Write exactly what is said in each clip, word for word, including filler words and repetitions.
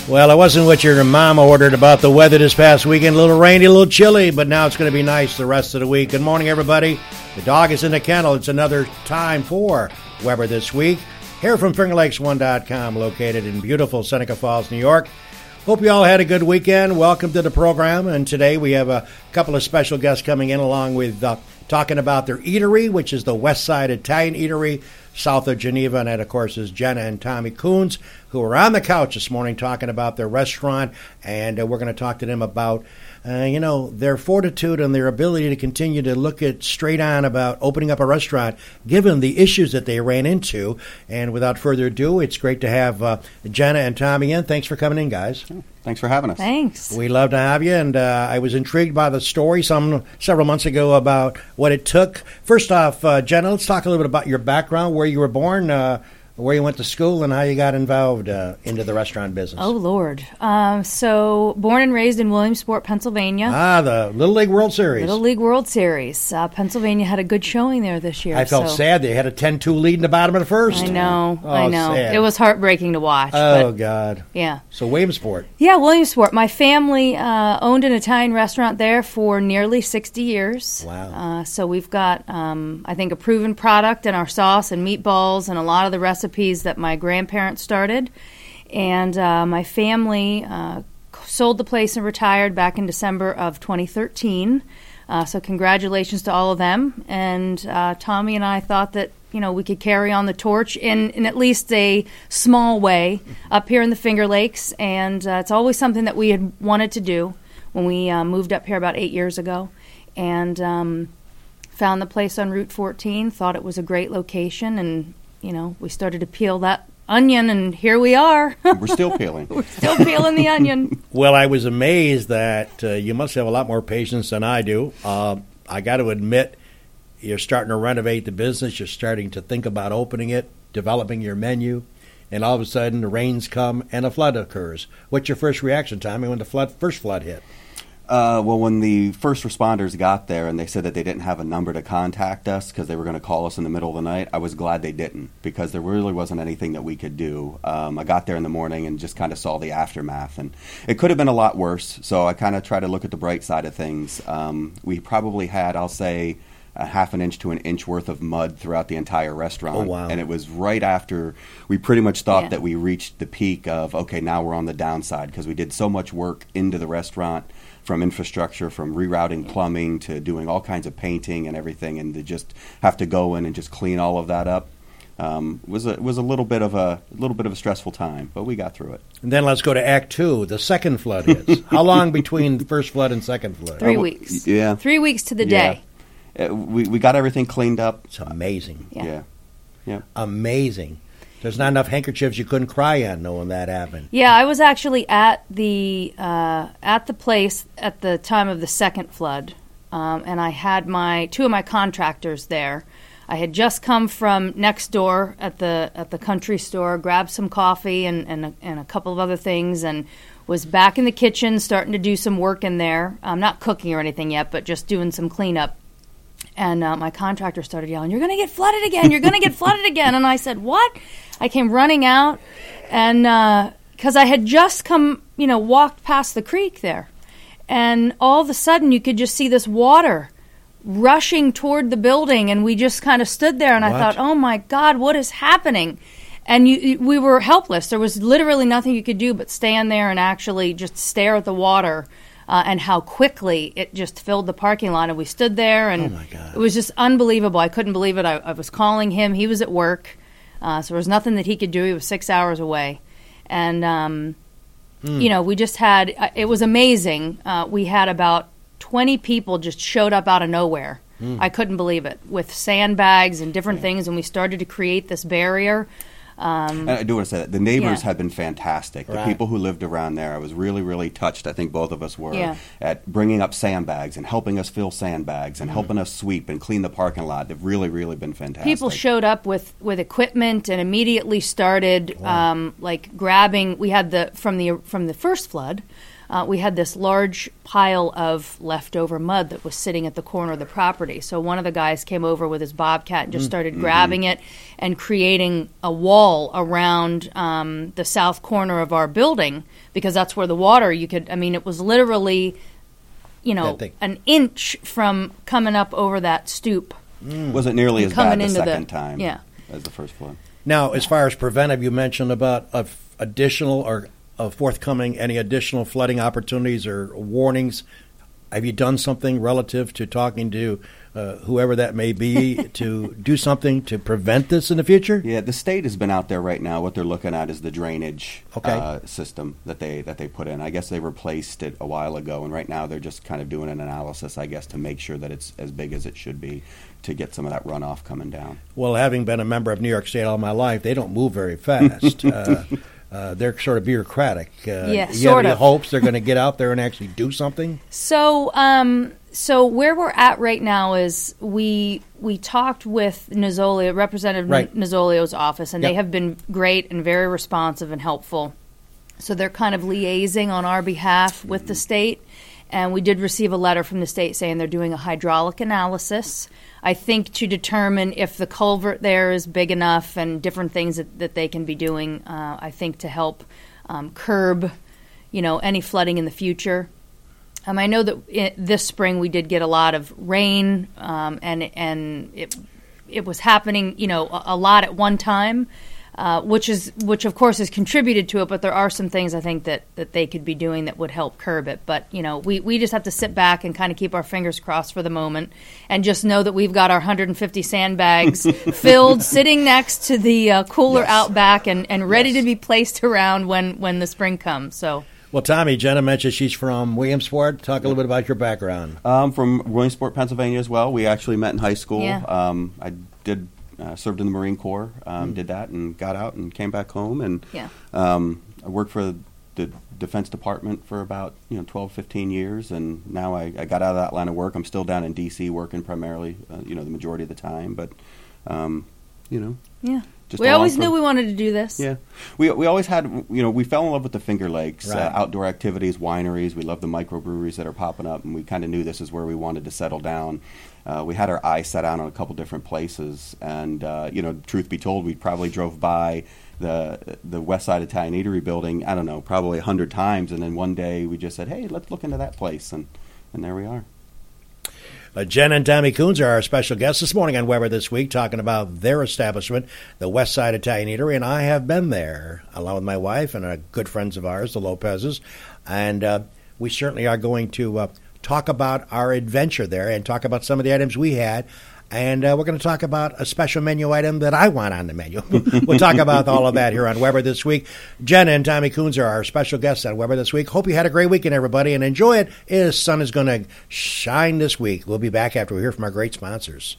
Well, it wasn't what your mama ordered about the weather this past weekend. A little rainy, a little chilly, but now it's going to be nice the rest of the week. Good morning, everybody. The dog is in the kennel. It's another time for Weber This Week. Here from Finger Lakes one dot com, located in beautiful Seneca Falls, New York. Hope you all had a good weekend. Welcome to the program. And today we have a couple of special guests coming in along with uh, talking about their eatery, which is the West Side Italian Eatery, south of Geneva. And that, of course, is Jenna and Tommy Coons, who are on the couch this morning talking about their restaurant. And uh, we're going to talk to them about, uh, you know, their fortitude and their ability to continue to look at straight on about opening up a restaurant, given the issues that they ran into. And without further ado, it's great to have uh, Jenna and Tommy in. Thanks for coming in, guys. Thanks for having us. Thanks. We love to have you, and uh, I was intrigued by the story some several months ago about what it took. First off, uh, Jenna, let's talk a little bit about your background, where you were born, uh, where you went to school, and how you got involved uh, into the restaurant business. Oh, Lord. Um, so, born and raised in Williamsport, Pennsylvania. Ah, the Little League World Series. Little League World Series. Uh, Pennsylvania had a good showing there this year. I felt so. sad. They had a ten two lead in the bottom of the first. I know. Oh, I know. sad. It was heartbreaking to watch. Oh, but, God. Yeah. So, Williamsport. Yeah, Williamsport. My family uh, owned an Italian restaurant there for nearly sixty years. Wow. Uh, so we've got, um, I think, a proven product in our sauce and meatballs and a lot of the recipes that my grandparents started. And uh, my family uh, sold the place and retired back in December of twenty thirteen. Uh, so congratulations to all of them. And uh, Tommy and I thought that, you know, we could carry on the torch in, in at least a small way up here in the Finger Lakes. And uh, it's always something that we had wanted to do when we uh, moved up here about eight years ago. And um, found the place on Route fourteen, thought it was a great location. And, you know, we started to peel that onion, and here we are. We're still peeling. We're still peeling the onion. Well, I was amazed that uh, you must have a lot more patience than I do. Uh, I got to admit, you're starting to renovate the business. You're starting to think about opening it, developing your menu, and all of a sudden the rains come and a flood occurs. What's your first reaction, Tommy, when the flood first flood hit? Uh, well, when the first responders got there and they said that they didn't have a number to contact us because they were going to call us in the middle of the night, I was glad they didn't because there really wasn't anything that we could do. Um, I got there in the morning and just kind of saw the aftermath, and it could have been a lot worse, so I kind of try to look at the bright side of things. Um, we probably had, I'll say, a half an inch to an inch worth of mud throughout the entire restaurant. Oh, wow. And it was right after we pretty much thought Yeah. that we reached the peak of, okay, now we're on the downside because we did so much work into the restaurant, from infrastructure, from rerouting plumbing to doing all kinds of painting and everything, and to just have to go in and just clean all of that up um, was a was a little bit of a little bit of a stressful time, but we got through it. And then let's go to Act Two. The second flood hits. How long between the first flood and second flood? Three Oh, weeks. yeah. Three weeks to the Yeah. day. Uh, we we got everything cleaned up. It's amazing. Yeah. Yeah, yeah. Amazing. There's not enough handkerchiefs you couldn't cry on knowing that happened. Yeah, I was actually at the uh, at the place at the time of the second flood, um, and I had my two of my contractors there. I had just come from next door at the at the country store, grabbed some coffee and and a, and a couple of other things, and was back in the kitchen starting to do some work in there. I'm not cooking or anything yet, but just doing some cleanup. And uh, my contractor started yelling, "You're going to get flooded again! You're going to get flooded again!" And I said, "What?" I came running out, and because uh, I had just come, you know, walked past the creek there, and all of a sudden you could just see this water rushing toward the building, and we just kind of stood there, and What? I thought, "Oh my God, what is happening?" And you, we were helpless. There was literally nothing you could do but stand there and actually just stare at the water. Uh, and how quickly it just filled the parking lot. And we stood there, and Oh, my God. it was just unbelievable. I couldn't believe it. I, I was calling him. He was at work, uh, so there was nothing that he could do. He was six hours away. And, um, Hmm. you know, we just had uh, – it was amazing. Uh, we had about twenty people just showed up out of nowhere. Hmm. I couldn't believe it, with sandbags and different things, and we started to create this barrier. Um, And I do want to say that the neighbors Yeah. have been fantastic. The Right. people who lived around there, I was really, really touched. I think both of us were Yeah. at bringing up sandbags and helping us fill sandbags Mm-hmm. and helping us sweep and clean the parking lot. They've really, really been fantastic. People showed up with, with equipment and immediately started Wow. um, like grabbing. We had the from the from the first flood. uh, we had this large pile of leftover mud that was sitting at the corner of the property. So one of the guys came over with his bobcat and just started mm-hmm. grabbing it and creating a wall around um, the south corner of our building, because that's where the water, you could, I mean, it was literally, you know, an inch from coming up over that stoop. Mm. Wasn't nearly as bad the second the, time yeah. as the first flood. Now, as far as preventive, you mentioned about uh, additional or uh, forthcoming any additional flooding opportunities or warnings. Have you done something relative to talking to uh, whoever that may be to do something to prevent this in the future? Yeah, the state has been out there right now. What they're looking at is the drainage okay. uh, system that they that they put in. I guess they replaced it a while ago, and right now they're just kind of doing an analysis, I guess, to make sure that it's as big as it should be to get some of that runoff coming down. Well, having been a member of New York State all my life, they don't move very fast. uh, uh, they're sort of bureaucratic. Uh, yeah, you sort have of. any hopes they're going to get out there and actually do something? So, um, so where we're at right now is we we talked with Nozzolio, Representative right. Nozzolio's office, and yep. they have been great and very responsive and helpful. So they're kind of liaising on our behalf with the state. And we did receive a letter from the state saying they're doing a hydraulic analysis, I think, to determine if the culvert there is big enough and different things that, that they can be doing, uh, I think, to help um, curb, you know, any flooding in the future. Um, I know that it, this spring we did get a lot of rain, um, and and it it was happening, you know, a, a lot at one time. Uh, which is, which of course has contributed to it, but there are some things I think that, that they could be doing that would help curb it. But, you know, we, we just have to sit back and kind of keep our fingers crossed for the moment and just know that we've got our one hundred fifty sandbags filled, sitting next to the uh, cooler yes. out back and, and ready yes. to be placed around when, when the spring comes. So. Well, Tommy, Jenna mentioned she's from Williamsport. Talk a little bit about your background. I'm from Williamsport, Pennsylvania as well. We actually met in high school. Yeah. Um, I did... Uh, served in the Marine Corps, um, mm. did that, and got out and came back home. And yeah. um, I worked for the Defense Department for about you know twelve, fifteen years, and now I, I got out of that line of work. I'm still down in D C working primarily, uh, you know, the majority of the time. But um, you know, yeah. Just we always from, knew we wanted to do this. Yeah, we we always had, you know, we fell in love with the Finger Lakes, right. uh, outdoor activities, wineries. We love the microbreweries that are popping up, and we kind of knew this is where we wanted to settle down. Uh, we had our eyes set out on a couple different places, and uh, you know, truth be told, we probably drove by the the West Side Italian Eatery building, I don't know, probably a hundred times, and then one day we just said, hey, let's look into that place, and and there we are. Uh, Jen and Tommy Coons are our special guests this morning on Weber This Week, talking about their establishment, the West Side Italian Eatery, and I have been there along with my wife and uh, good friends of ours, the Lopez's, and uh, we certainly are going to uh, talk about our adventure there and talk about some of the items we had, and uh, we're going to talk about a special menu item that I want on the menu. We'll talk about all of that here on Weber This Week. Jen and Tommy Coons are our special guests on Weber This Week. Hope you had a great weekend, everybody, and enjoy it. The sun is going to shine this week. We'll be back after we hear from our great sponsors.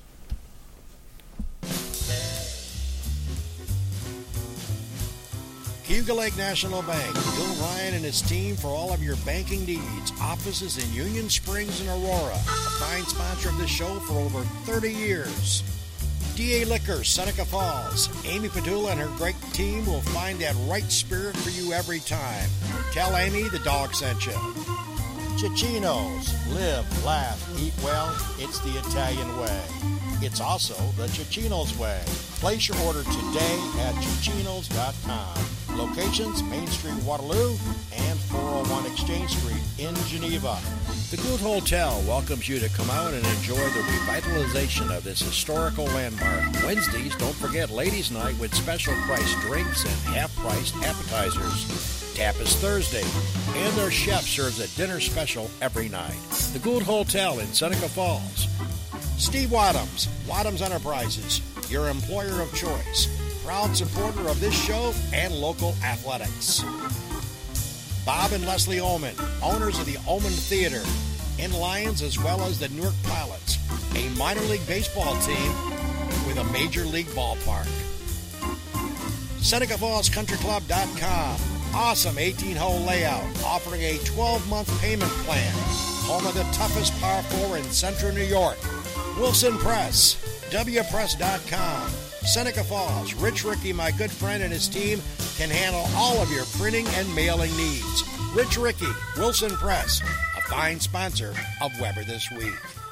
Cayuga Lake National Bank. Bill Ryan and his team for all of your banking needs. Offices in Union Springs and Aurora. A fine sponsor of this show for over thirty years. D A Liquor, Seneca Falls. Amy Padula and her great team will find that right spirit for you every time. Tell Amy the dog sent you. Cicino's. Live, laugh, eat well. It's the Italian way. It's also the Cicino's way. Place your order today at Cicinos dot com. Locations, Main Street, Waterloo, and four oh one Exchange Street in Geneva. The Gould Hotel welcomes you to come out and enjoy the revitalization of this historical landmark. Wednesdays, don't forget Ladies' Night with special price drinks and half-priced appetizers. Tap is Thursday, and their chef serves a dinner special every night. The Gould Hotel in Seneca Falls. Steve Wadhams, Wadhams Enterprises, your employer of choice. Proud supporter of this show and local athletics. Bob and Leslie Ullman, owners of the Ullman Theater, in Lions as well as the Newark Pilots, a minor league baseball team with a major league ballpark. Seneca Falls Country Club dot com, awesome eighteen-hole layout, offering a twelve-month payment plan, home of the toughest par four in central New York. Wilson Press, W Press dot com. Seneca Falls, Rich Ricky, my good friend, and his team can handle all of your printing and mailing needs. Rich Ricky, Wilson Press, a fine sponsor of Weber This Week.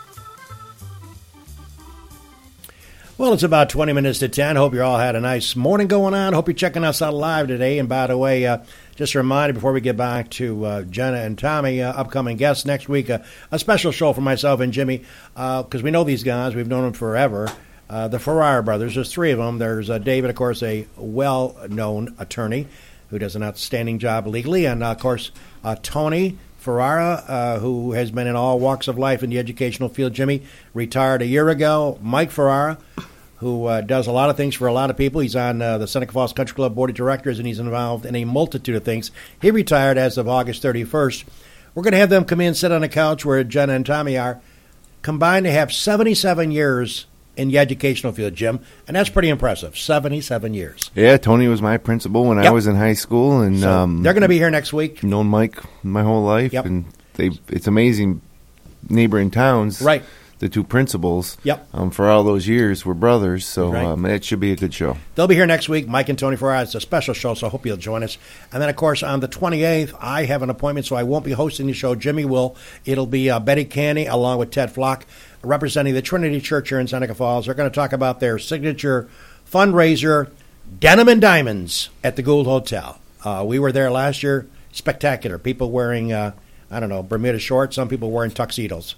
Well, it's about twenty minutes to ten. Hope you all had a nice morning going on. Hope you're checking us out live today. And by the way, uh, just a reminder before we get back to uh, Jenna and Tommy, uh, upcoming guests next week, uh, a special show for myself and Jimmy, because uh, we know these guys. We've known them forever. Uh, the Ferrara brothers, there's three of them. There's uh, David, of course, a well-known attorney who does an outstanding job legally. And, uh, of course, uh, Tony Ferrara, uh, who has been in all walks of life in the educational field. Jimmy retired a year ago. Mike Ferrara, who uh, does a lot of things for a lot of people. He's on uh, the Seneca Falls Country Club Board of Directors, and he's involved in a multitude of things. He retired as of August thirty-first. We're going to have them come in, sit on a couch where Jenna and Tommy are, combined to have seventy-seven years in the educational field, Jim, and that's pretty impressive. seventy-seven years. Yeah, Tony was my principal when yep. I was in high school, and so um, they're going to be here next week. Known Mike my whole life, yep. and they it's amazing. Neighboring towns, right? The two principals, yep. Um, for all those years were brothers, so right. um, it should be a good show. They'll be here next week, Mike and Tony Ferrara. It's a special show, so I hope you'll join us. And then, of course, on the twenty-eighth, I have an appointment, so I won't be hosting the show. Jimmy will. It'll be uh, Betty Canny along with Ted Flock, representing the Trinity Church here in Seneca Falls. They're going to talk about their signature fundraiser, Denim and Diamonds, at the Gould Hotel. Uh, we were there last year. Spectacular. People wearing, uh, I don't know, Bermuda shorts. Some people wearing tuxedos.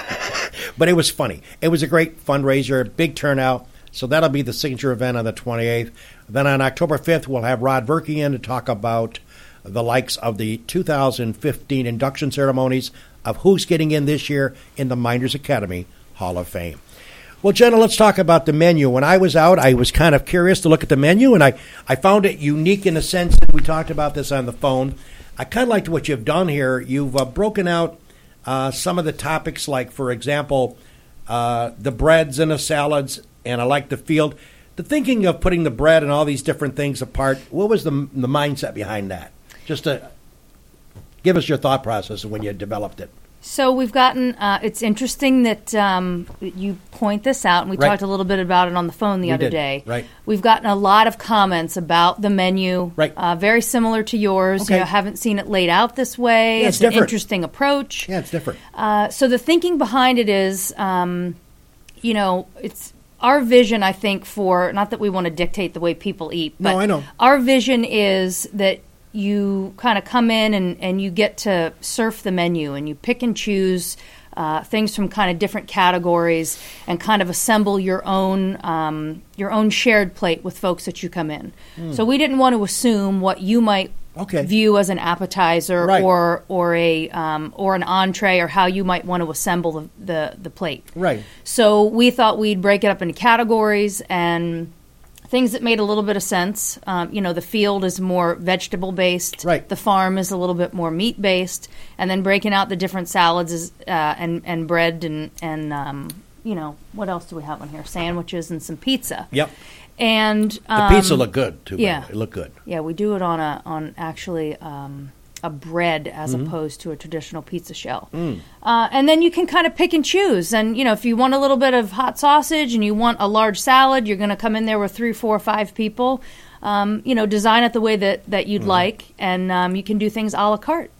But it was funny. It was a great fundraiser, big turnout. So that'll be the signature event on the twenty-eighth. Then on October fifth, we'll have Rod Verke in to talk about the likes of the two thousand fifteen induction ceremonies of who's getting in this year in the Miners Academy Hall of Fame. Well, Jenna, let's talk about the menu. When I was out, I was kind of curious to look at the menu, and I, I found it unique in the sense that we talked about this on the phone. I kind of liked what you've done here. You've uh, broken out uh, some of the topics, like, for example, uh, the breads and the salads, and I like the field. The thinking of putting the bread and all these different things apart, what was the the mindset behind that? Just to give us your thought process when you developed it. So we've gotten, uh, it's interesting that um, you point this out, and we right. talked a little bit about it on the phone the we other did. day. Right. We've gotten a lot of comments about the menu, right. uh, very similar to yours. Okay. You know, haven't seen it laid out this way. Yeah, it's it's an different. interesting approach. Yeah, it's different. Uh, so the thinking behind it is, um, you know, it's our vision, I think, for, not that we want to dictate the way people eat, but no, I know. Our vision is that you kind of come in and, and you get to surf the menu and you pick and choose uh, things from kind of different categories and kind of assemble your own um, your own shared plate with folks that you come in. Mm. So we didn't want to assume what you might okay. view as an appetizer right. or or a um, or an entree, or how you might want to assemble the, the, the plate. Right. So we thought we'd break it up into categories and things that made a little bit of sense. Um, you know, the field is more vegetable-based. Right. The farm is a little bit more meat-based. And then breaking out the different salads is, uh, and, and bread and, and um, you know, what else do we have on here? Sandwiches and some pizza. Yep. And um, the pizza looked good, too. Yeah. It looked good. Yeah, we do it on a on actually um, a bread as mm-hmm. opposed to a traditional pizza shell. Mm. Uh, and then you can kind of pick and choose. And, you know, if you want a little bit of hot sausage and you want a large salad, you're going to come in there with three, four, five people. Um, you know, design it the way that, that you'd mm. like, and um, you can do things a la carte.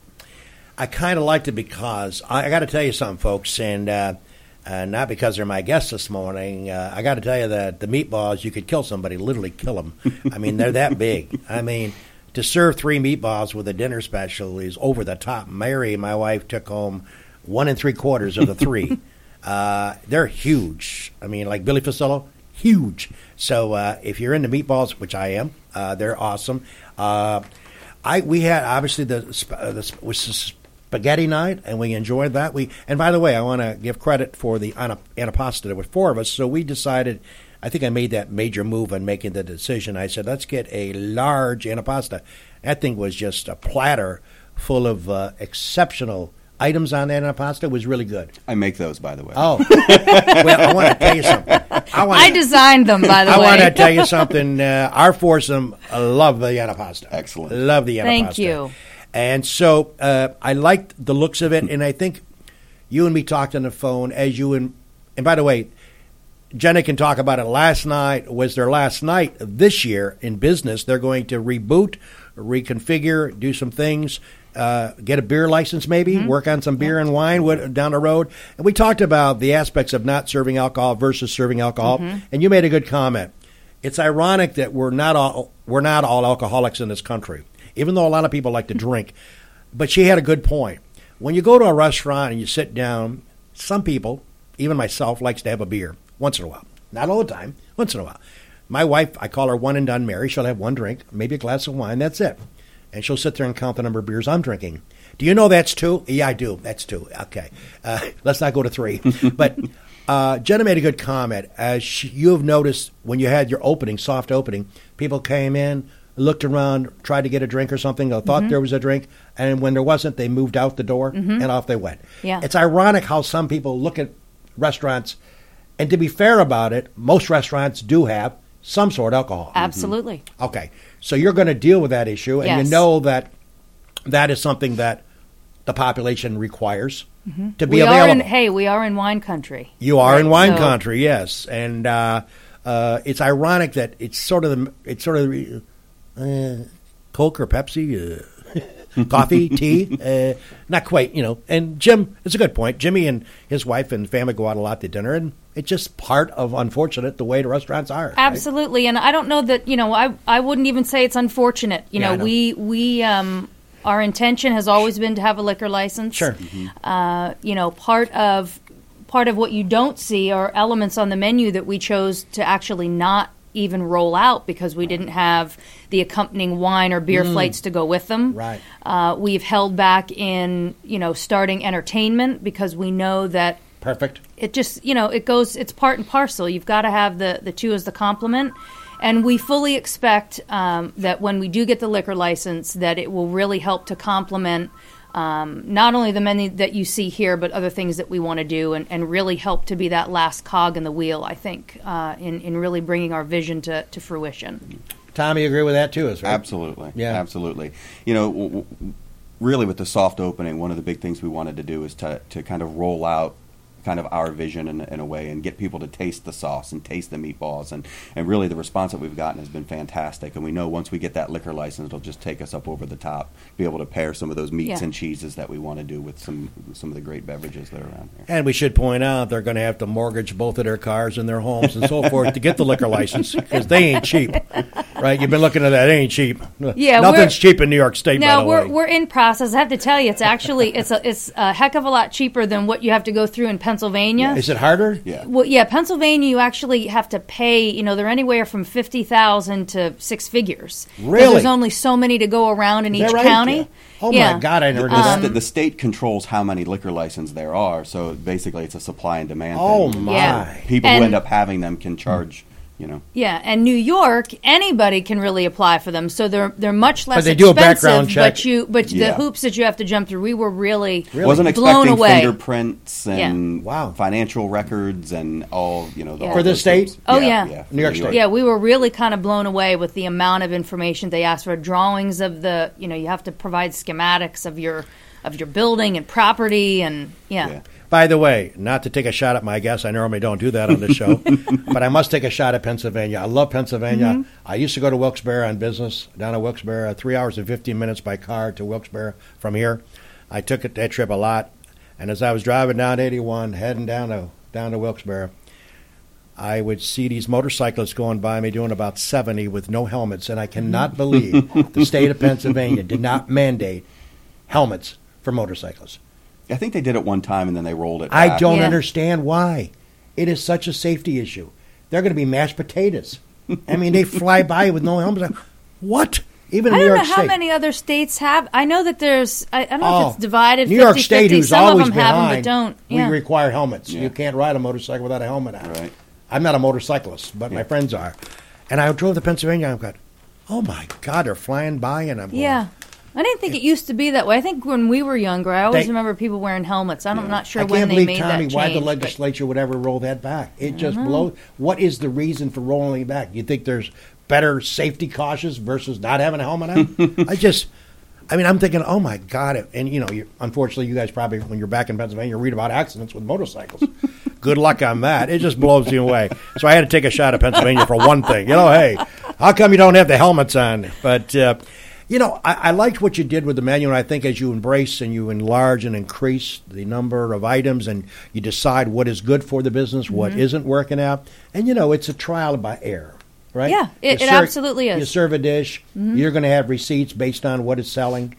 I kind of liked it because, I, I got to tell you something, folks, and uh, uh, not because they're my guests this morning. Uh, I got to tell you that the meatballs, you could kill somebody, literally kill them. I mean, they're that big. I mean, to serve three meatballs with a dinner special is over the top. Mary, my wife, took home one and three quarters of the three. uh, they're huge. I mean, like Billy Fusillo, huge. So uh, if you're into meatballs, which I am, uh, they're awesome. Uh, I we had obviously the uh, the was spaghetti night, and we enjoyed that. We and by the way, I want to give credit for the antipasta. There were four of us, so we decided. I think I made that major move in making the decision. I said, let's get a large antipasta. That thing was just a platter full of uh, exceptional items on that antipasta. It was really good. I make those, by the way. Oh. Well, I want to tell you something. I, wanna, I designed them, by the I way. I want to tell you something. Uh, our foursome love the antipasta. Excellent. Love the antipasta. Thank you. And so uh, I liked the looks of it, and I think you and me talked on the phone as you and, and by the way, Jenna can talk about it. Last night was their last night this year in business. They're going to reboot, reconfigure, do some things uh, get a beer license maybe, Mm-hmm. work on some beer and wine what, down the road. And we talked about the aspects of not serving alcohol versus serving alcohol, Mm-hmm. and you made a good comment. It's ironic that we're not all we're not all alcoholics in this country, even though a lot of people like to drink. But she had a good point. When you go to a restaurant and you sit down, some people, even myself, likes to have a beer once in a while. Not all the time, once in a while. My wife, I call her one and done Mary. She'll have one drink, maybe a glass of wine. That's it. And she'll sit there and count the number of beers I'm drinking. Do you know that's two? Yeah, I do. That's two. Okay. Uh, let's not go to three. But uh, Jenna made a good comment. As she, you have noticed when you had your opening, soft opening, people came in, looked around, tried to get a drink or something, or thought Mm-hmm. there was a drink, and when there wasn't, they moved out the door Mm-hmm. and off they went. Yeah. It's ironic how some people look at restaurants, and to be fair about it, most restaurants do have some sort of alcohol. Absolutely. Okay, so you're going to deal with that issue, and Yes. you know that that is something that the population requires to be We are available. in, hey, we are in wine country. You are in Right, wine so- country, yes, and uh, uh, it's ironic that it's sort of the, it's sort of the, uh, Coke or Pepsi, uh, coffee, tea, uh, not quite, you know. And Jim, it's a good point. Jimmy and his wife and family go out a lot to dinner, and it's just part of unfortunate the way the restaurants are. right? Absolutely, and I don't know that you know. I I wouldn't even say it's unfortunate. You Yeah, know, I know. we we um our intention has always been to have a liquor license. Sure. Uh, you know, part of part of what you don't see are elements on the menu that we chose to actually not even roll out because we didn't have the accompanying wine or beer flights to go with them. Right. Uh, we've held back in you know starting entertainment because we know that Perfect. it just you know it goes it's part and parcel. You've got to have the the two as the complement, and we fully expect um, that when we do get the liquor license that it will really help to complement um, not only the menu that you see here but other things that we want to do and, and really help to be that last cog in the wheel, I think, uh, in, in really bringing our vision to, to fruition. Tommy, you agree with that too, is right? Absolutely. Yeah. Absolutely. You know, w- w- really with the soft opening, one of the big things we wanted to do is to, to kind of roll out kind of our vision in, in a way and get people to taste the sauce and taste the meatballs. And, and really the response that we've gotten has been fantastic. And we know once we get that liquor license, it'll just take us up over the top, be able to pair some of those meats Yeah. and cheeses that we want to do with some some of the great beverages that are around here. And we should point out they're going to have to mortgage both of their cars and their homes and so forth to get the liquor license because they ain't cheap, right? You've been looking at that; it ain't cheap. Yeah, nothing's we're- cheap in New York State. Now by the we're way. we're in process. I have to tell you, it's actually it's a it's a heck of a lot cheaper than what you have to go through in Pennsylvania. Is it harder? Yeah. Well, yeah, Pennsylvania, you actually have to pay. You know, they're anywhere from fifty thousand to six figures. 'Cause Really? There's only so many to go around in Is each that right? county. Yeah. Oh Yeah. my God, I never knew The, that. sta- the state controls how many liquor licenses there are, so basically it's a supply and demand Oh thing. my! Yeah. People who And- end up having them can charge, you know. Yeah, and New York, anybody can really apply for them, so they're they're much less But they do a expensive. background check. But you, but the Yeah. hoops that you have to jump through, we were really, Wasn't blown expecting away. fingerprints and Yeah. Wow. financial records and all, you know. The, Yeah. all For the those state? things. Oh, yeah. for New York State. Yeah, we were really kind of blown away with the amount of information they asked for. Drawings of the, you know, you have to provide schematics of your of your building and property, and yeah. Yeah. By the way, not to take a shot at my guests, I normally don't do that on this show, but I must take a shot at Pennsylvania. I love Pennsylvania. Mm-hmm. I used to go to Wilkes-Barre on business, down to Wilkes-Barre, three hours and fifteen minutes by car to Wilkes-Barre from here. I took it, that trip a lot, and as I was driving down eighty-one, heading down to down to Wilkes-Barre, I would see these motorcyclists going by me doing about seventy with no helmets, and I cannot believe the state of Pennsylvania did not mandate helmets for motorcyclists. I think they did it one time and then they rolled it I back. don't Yeah. understand why. It is such a safety issue. They're going to be mashed potatoes. I mean, they fly by with no helmets. What? Even I New don't York know how State. many other states have. I know that there's. I, I don't know Oh, if it's divided. New York fifty State, fifty. who's Some always of them have them, but behind, don't. Yeah. we require helmets. Yeah. You can't ride a motorcycle without a helmet on. Right. I'm not a motorcyclist, but my Yeah. friends are. And I drove to Pennsylvania. I've got, oh my God, they're flying by, and I'm going, Yeah. I didn't think it used to be that way. I think when we were younger, I always They- remember people wearing helmets. I'm Yeah. not sure I when can't they believe, made Tommy, that why change. the but- legislature would ever roll that back. It just blows. What is the reason for rolling it back? You think there's better safety cautious versus not having a helmet on? I just, I mean, I'm thinking, oh my God. And, you know, you, unfortunately, you guys probably, when you're back in Pennsylvania, read about accidents with motorcycles. Good luck on that. It just blows you away. So I had to take a shot at Pennsylvania for one thing. You know, hey, how come you don't have the helmets on? But, uh, You know, I, I liked what you did with the menu, and I think as you embrace and you enlarge and increase the number of items and you decide what is good for the business, mm-hmm. what isn't working out, and, you know, it's a trial by error, right? Yeah, it, You it serve- absolutely is. You serve a dish, Mm-hmm. you're going to have receipts based on what it's selling.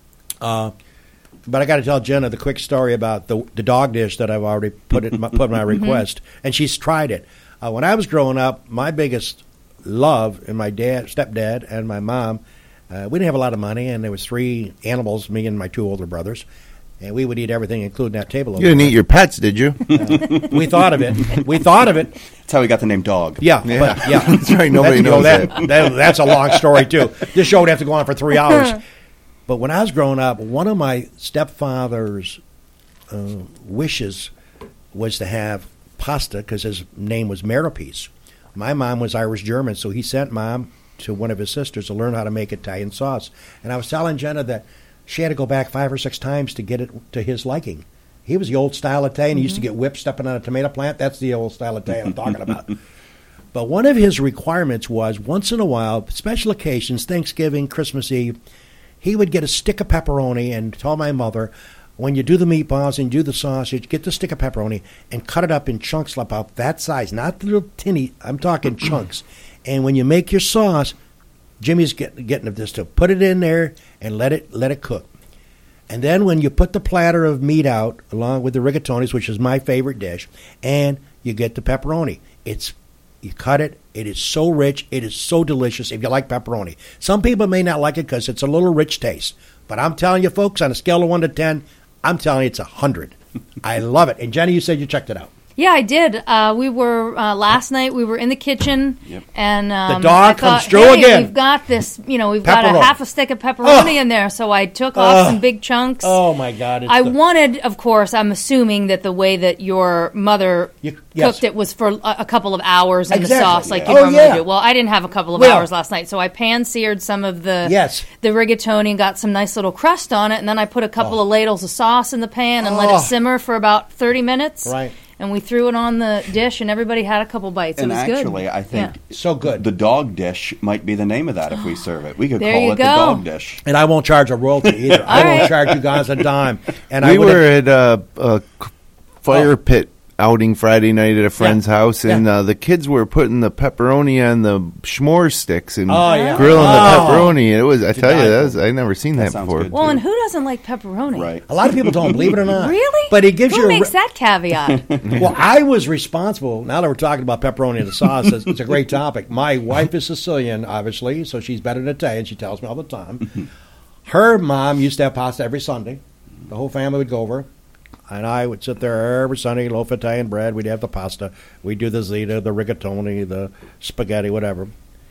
Uh, but I got to tell Jenna the quick story about the, the dog dish that I've already put in my, put in my request, and she's tried it. Uh, when I was growing up, my biggest love, and my dad, stepdad, and my mom, uh, we didn't have a lot of money, and there was three animals, me and my two older brothers, and we would eat everything, including that table. You didn't eat your pets, did you? Uh, we thought of it. We thought of it. That's how we got the name Dog. Yeah, Yeah. but yeah, That's right, nobody you know, knows that, that. that- That's a long story too. This show would have to go on for three hours. But when I was growing up, one of my stepfather's uh, wishes was to have pasta because his name was Meropeace. My mom was Irish German, so he sent mom to one of his sisters to learn how to make Italian sauce. And I was telling Jenna that she had to go back five or six times to get it to his liking. He was the old style Italian. He used to get whipped stepping on a tomato plant. That's the old style Italian I'm talking about. But one of his requirements was once in a while, special occasions, Thanksgiving, Christmas Eve, he would get a stick of pepperoni and tell my mother, when you do the meatballs and do the sausage, get the stick of pepperoni and cut it up in chunks about that size, not the little tinny, I'm talking chunks. And when you make your sauce, Jimmy's get, getting this to put it in there and let it let it cook. And then when you put the platter of meat out, along with the rigatonis, which is my favorite dish, and you get the pepperoni, it's you cut it. It is so rich. It is so delicious if you like pepperoni. Some people may not like it because it's a little rich taste. But I'm telling you, folks, on a scale of one to ten, I'm telling you it's a hundred. I love it. And Jenny, you said you checked it out. Yeah, I did. Uh, we were uh, last night. We were in the kitchen, Yep. and um, The dog I thought, comes through hey, again. We've got this. You know, we've got Pepperoni. a half a stick of pepperoni Oh. in there. So I took off Oh. some big chunks. Oh my God! It's I the- wanted, of course, I'm assuming that the way that your mother You- yes. cooked it was for a, a couple of hours in Exactly. the sauce, like you Oh, normally yeah. do. Well, I didn't have a couple of Well- hours last night, so I pan-seared some of the Yes. the rigatoni and got some nice little crust on it, and then I put a couple Oh. of ladles of sauce in the pan and let Oh. it simmer for about thirty minutes. Right. And we threw it on the dish, and everybody had a couple bites. And it was good. actually, I think Yeah. So good. the dog dish might be the name of that if we serve it. We could There call you it the go. dog dish. And I won't charge a royalty either. I All won't right. charge you guys a dime. And I we would've- were at a, a c- fire Oh. pit outing Friday night at a friend's house, and Yeah. uh, the kids were putting the pepperoni on the s'more sticks and Oh, yeah. grilling Oh. the pepperoni. And it was, I tell you, die that for. was, I never seen That that, sounds before. good. Well, and who doesn't like pepperoni? Right. A lot of people don't believe it or not. Really? But it gives who you a makes re- that caveat? Well, I was responsible. Now that we're talking about pepperoni and the sauce, it's, it's a great topic. My wife is Sicilian, obviously, so she's better than Italian. She tells me all the time. Her mom used to have pasta every Sunday. The whole family would go over, and I would sit there every Sunday, loaf of Italian bread. We'd have the pasta. We'd do the ziti, the rigatoni, the spaghetti, whatever.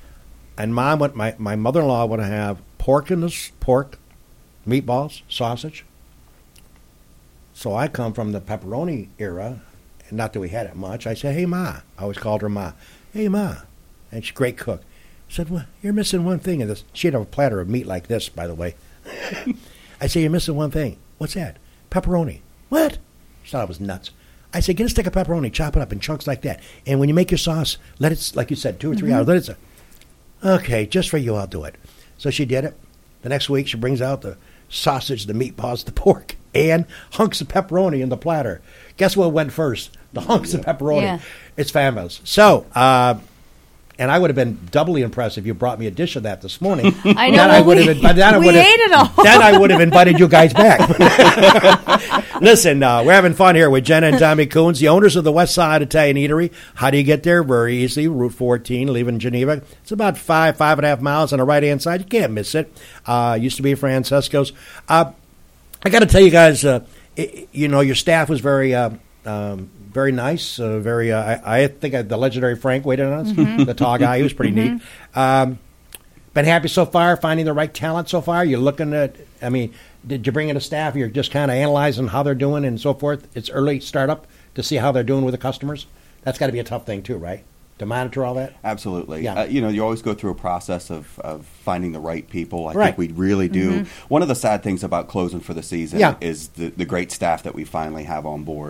And mom would, my, my mother-in-law would have pork in this pork, meatballs, sausage. So I come from the pepperoni era, and not that we had it much. I said, "Hey, Ma." I always called her Ma. "Hey, Ma." And she's a great cook. I said, "Well, you're missing one thing in this." She'd have a platter of meat like this, by the way. I said, "You're missing one thing." "What's that?" "Pepperoni." "What?" She thought I was nuts. I said, "Get a stick of pepperoni, chop it up in chunks like that. And when you make your sauce, let it, like you said, two or three hours. Let it sit." "Okay, just for you, I'll do it." So she did it. The next week, she brings out the sausage, the meatballs, the pork, and hunks of pepperoni in the platter. Guess what went first? The hunks of pepperoni. Yeah. It's fabulous. So, uh, and I would have been doubly impressed if you brought me a dish of that this morning. I know. Then well, would we, have, then I we would have, ate it all. Then I would have invited you guys back. Listen, uh, we're having fun here with Jenna and Tommy Coons, the owners of the West Side Italian Eatery. How do you get there? Very easily. Route fourteen, leaving Geneva. It's about five, five and a half miles on the right-hand side. You can't miss it. Uh, used to be Francesco's. Uh, I got to tell you guys, uh, it, you know, your staff was very, uh, um, very nice. Uh, very, uh, I, I think uh, the legendary Frank waited on us. Mm-hmm. The tall guy, he was pretty neat. Um, been happy so far, finding the right talent so far. You're looking at, I mean, did you bring in a staff? You're just kind of analyzing how they're doing and so forth. It's early startup to see how they're doing with the customers. That's got to be a tough thing too, right? To monitor all that. Absolutely. Yeah. Uh, you know, you always go through a process of, of finding the right people. I Right. think we really do. One of the sad things about closing for the season Yeah. is the, the great staff that we finally have on board.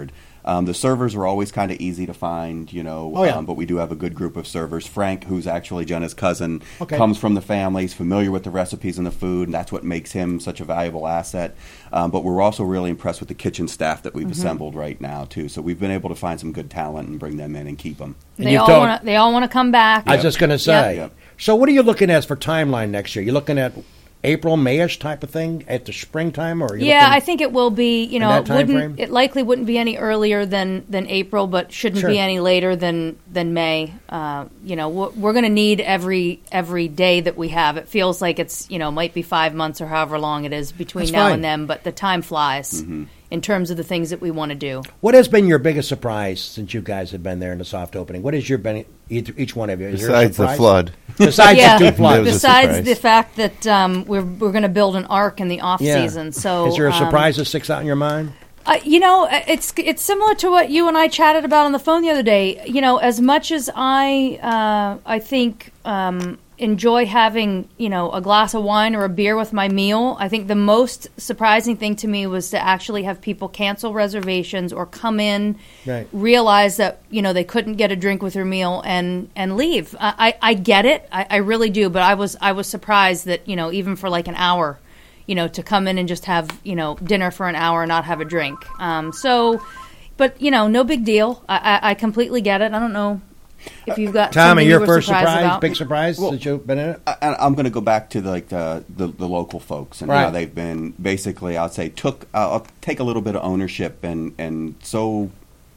Um, the servers are always kind of easy to find, you know, Oh, yeah. um, but we do have a good group of servers. Frank, who's actually Jenna's cousin, Okay. comes from the family, he's familiar with the recipes and the food, and that's what makes him such a valuable asset. Um, but we're also really impressed with the kitchen staff that we've assembled right now, too. So we've been able to find some good talent and bring them in and keep them. And They you've all told- want to. They all want to come back. I was just going to say. Yep. So, what are you looking at for timeline next year? You looking at April, Mayish type of thing at the springtime, or are you Yeah, looking- I think it will be. You know, that it time wouldn't. frame? It likely wouldn't be any earlier than than April, but shouldn't Sure. be any later than than May. Uh, you know, we're, we're going to need every every day that we have. It feels like it's you know might be five months or however long it is between That's now fine. and then, but the time flies in terms of the things that we want to do. What has been your biggest surprise since you guys have been there in the soft opening? What has your been each, each one of you? Is there a Besides the surprise? flood. Besides Yeah. the two floods. There was a Besides surprise. the fact that um, we're we're going to build an ark in the off Yeah. season, so is there a um, surprise that sticks out in your mind? Uh, you know, it's it's similar to what you and I chatted about on the phone the other day. You know, as much as I uh, I think um, enjoy having you know a glass of wine or a beer with my meal, I think the most surprising thing to me was to actually have people cancel reservations or come in, Right. realize that you know they couldn't get a drink with their meal and and leave. I, I, I get it, I, I really do, but I was I was surprised that you know even for like an hour. You know, to come in and just have, you know, dinner for an hour and not have a drink. Um, so, but, you know, no big deal. I, I, I completely get it. I don't know if you've got Tommy, something you your were first surprised surprise, about. big surprise Well, since you've been in it? I, I'm going to go back to the, like the, the the local folks and Right. how they've been basically. I'd say took. Uh, I'll take a little bit of ownership and and so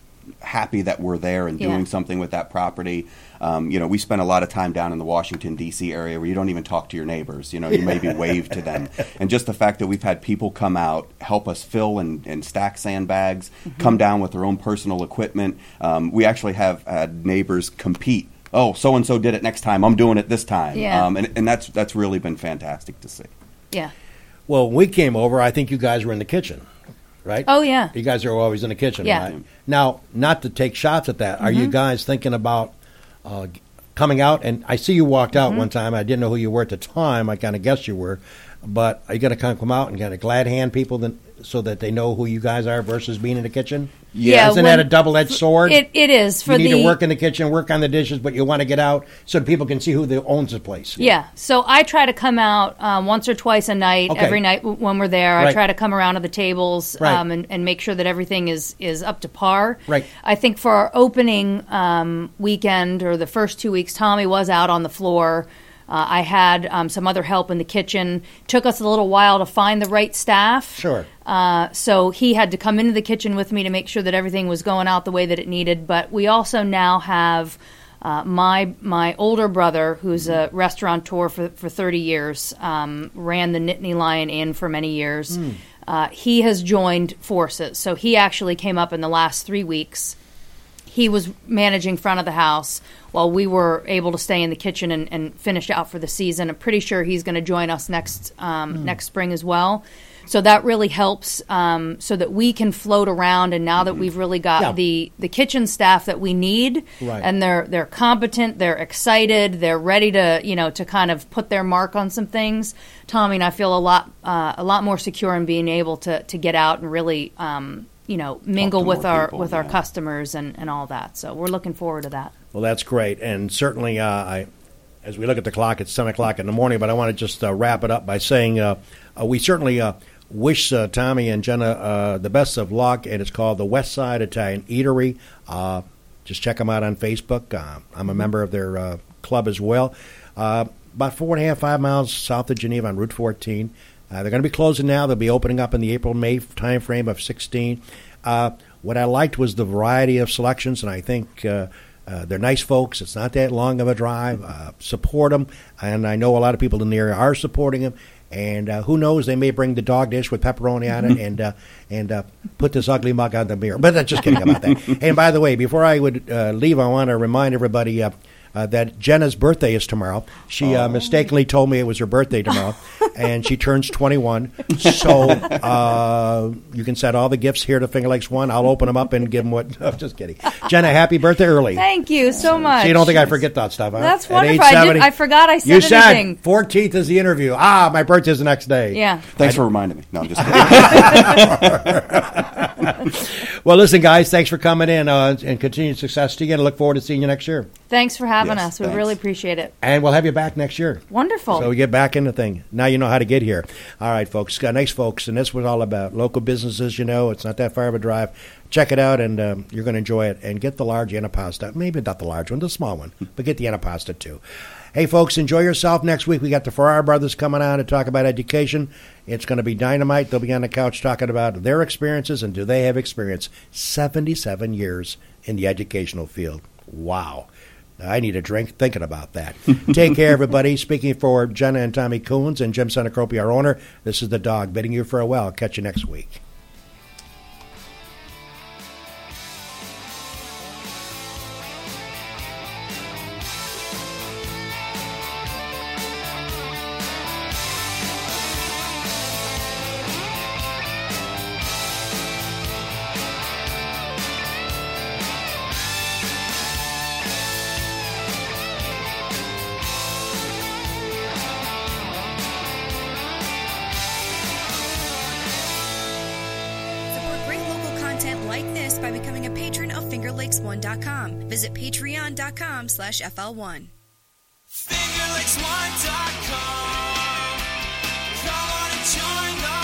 happy that we're there and Yeah. doing something with that property. Um, you know, we spend a lot of time down in the Washington D C area where you don't even talk to your neighbors. You know, you maybe wave to them, and just the fact that we've had people come out, help us fill and, and stack sandbags, Mm-hmm. come down with their own personal equipment. Um, we actually have had neighbors compete. Oh, so and so did it next time. I'm doing it this time. Yeah. Um, and, and that's that's really been fantastic to see. Yeah. Well, when we came over, I think you guys were in the kitchen, right? Oh, yeah. You guys are always in the kitchen, Yeah. right? Now, not to take shots at that, are you guys thinking about uh, g- coming out? And I see you walked out one time. I didn't know who you were at the time. I kind of guessed you were. But are you going to kind of come out and kind of glad hand people then, so that they know who you guys are versus being in the kitchen? Yeah, Isn't when- that a double-edged sword? It, it is. For you need the, to work in the kitchen, work on the dishes, but you want to get out so people can see who the, owns the place. Yeah. So I try to come out um, once or twice a night, Okay. every night w- when we're there. I Right. try to come around to the tables Right. um, and, and make sure that everything is, is up to par. Right. I think for our opening um, weekend or the first two weeks, Tommy was out on the floor. Uh, I had um, some other help in the kitchen. Took us a little while to find the right staff. Sure. Uh, so he had to come into the kitchen with me to make sure that everything was going out the way that it needed. But we also now have uh, my my older brother, who's a restaurateur for, for thirty years, um, ran the Nittany Lion Inn for many years. Uh, he has joined forces. So he actually came up in the last three weeks. He was managing front of the house while we were able to stay in the kitchen and, and finish out for the season. I'm pretty sure he's going to join us next um, next spring as well. So that really helps um, so that we can float around. And now that we've really got Yeah. the, the kitchen staff that we need, Right. and they're they're competent, they're excited, they're ready to you know to kind of put their mark on some things. Tommy and I feel a lot uh, a lot more secure in being able to to get out and really. Um, you know, mingle to with more our people, with our yeah. customers and, and all that. So we're looking forward to that. Well, that's great, and certainly, uh, I, as we look at the clock, it's seven o'clock in the morning. But I want to just uh, wrap it up by saying uh, uh, we certainly uh, wish uh, Tommy and Jenna uh, the best of luck, and it's called the West Side Italian Eatery. Uh, just check them out on Facebook. Uh, I'm a member of their uh, club as well. Uh, about four and a half, five miles south of Geneva on Route fourteen. Uh, they're going to be closing now. They'll be opening up in the April-May time frame of sixteen. Uh, what I liked was the variety of selections, and I think uh, uh, they're nice folks. It's not that long of a drive. Uh, support them, and I know a lot of people in the area are supporting them. And uh, who knows, they may bring the dog dish with pepperoni on it and uh, and uh, put this ugly mug on the mirror. But that's just kidding about that. And by the way, before I would uh, leave, I want to remind everybody, uh, uh, that Jenna's birthday is tomorrow. She uh, mistakenly told me it was her birthday tomorrow, and she turns twenty-one. So uh, you can send all the gifts here to Finger Lakes One. I'll open them up and give them what. I'm just kidding. Jenna, happy birthday early. Thank you so much. So you don't think I forget that stuff, huh? That's At wonderful. age I, seventy did, I forgot I said You anything. said fourteenth is the interview. Ah, my birthday's the next day. Yeah. Thanks for reminding me. No, I'm just kidding. Well, listen, guys, thanks for coming in uh, and continued success to you. And I look forward to seeing you next year. Thanks for having Yes, us. We thanks. really appreciate it. And we'll have you back next year. Wonderful. So we get back in the thing. Now you know how to get here. All right, folks. Got nice folks, and this was all about local businesses. You know, it's not that far of a drive. Check it out, and um, you're going to enjoy it. And get the large antipasta. Maybe not the large one, the small one, but get the antipasta too. Hey, folks, enjoy yourself. Next week, we got the Ferrara brothers coming on to talk about education. It's going to be dynamite. They'll be on the couch talking about their experiences, and do they have experience? seventy-seven years in the educational field. Wow. I need a drink thinking about that. Take care, everybody. Speaking for Jenna and Tommy Coons and Jim Senacropi, our owner, this is the dog bidding you farewell. Catch you next week. By becoming a patron of Finger Lakes One dot com. Visit patreon dot com slash F L one. Finger Lakes One dot com. Come on and join the